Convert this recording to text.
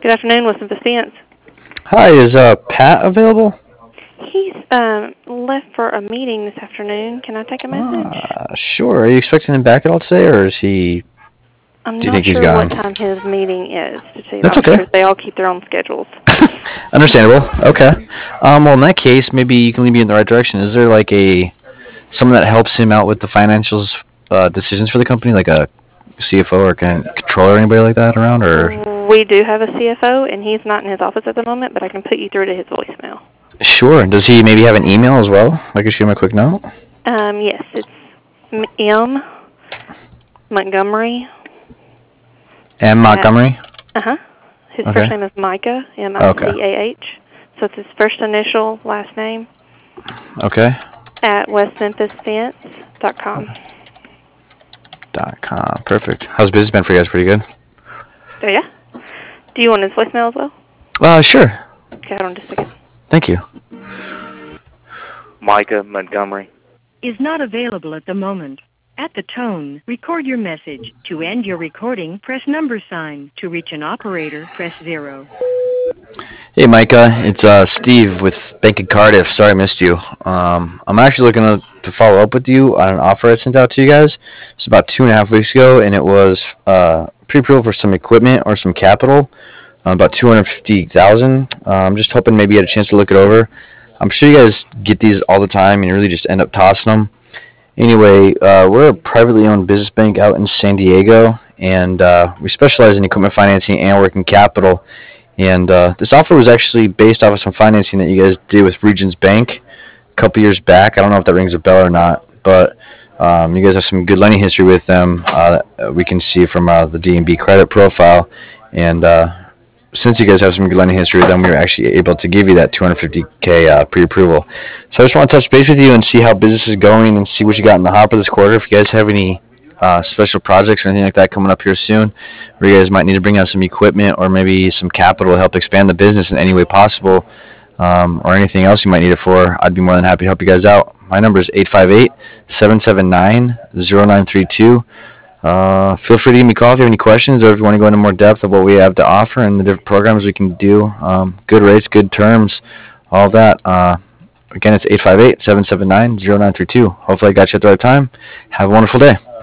Good afternoon, West Memphis Fence. Hi, is Pat available? He's left for a meeting this afternoon. Can I take a message? Sure. Are you expecting him back at all today, or is he? I'm Do you not think he's sure what gone? time his meeting is, to tell you the That's honest okay. truth. They all keep their own schedules. Understandable. Okay. Well, in that case, maybe you can lead me in the right direction. Is there like someone that helps him out with the financials decisions for the company, like a CFO or controller, or anybody like that around, or? We do have a CFO, and he's not in his office at the moment, but I can put you through to his voicemail. Sure. Does he maybe have an email as well? I can shoot him a quick note. Yes, it's M. Montgomery. M. Montgomery. Uh-huh. His Okay. first name is Micah, Okay. Micah. So it's his first initial, last name, Okay. at westmemphisfence.com. .com. Perfect. How's business been for you guys? Pretty good. Oh, yeah? Do you want his voicemail as well? Sure. Okay, hold on just a second. Thank you. Micah Montgomery. Is not available at the moment. At the tone, record your message. To end your recording, press #sign. To reach an operator, press 0. Hey, Micah. It's Steve with Bank of Cardiff. Sorry I missed you. I'm actually looking to follow up with you on an offer I sent out to you guys. It's about 2.5 weeks ago, and it was pre-approval for some equipment or some capital, about 250,000. I'm just hoping maybe you had a chance to look it over. I'm sure you guys get these all the time, and you really just end up tossing them. Anyway, we're a privately owned business bank out in San Diego, and we specialize in equipment financing and working capital. And this offer was actually based off of some financing that you guys did with Regions Bank a couple years back. I don't know if that rings a bell or not, but you guys have some good lending history with them. We can see from the D&B credit profile. And since you guys have some good lending history with them, we were actually able to give you that $250K pre-approval. So I just want to touch base with you and see how business is going and see what you got in the hopper this quarter. If you guys have any special projects or anything like that coming up here soon, where you guys might need to bring out some equipment or maybe some capital to help expand the business in any way possible, or anything else you might need it for, I'd be more than happy to help you guys out. My number is 858-779-0932. Feel free to give me a call if you have any questions or if you want to go into more depth of what we have to offer and the different programs we can do. Good rates, good terms, all that. Again, it's 858-779-0932. Hopefully I got you at the right time. Have a wonderful day.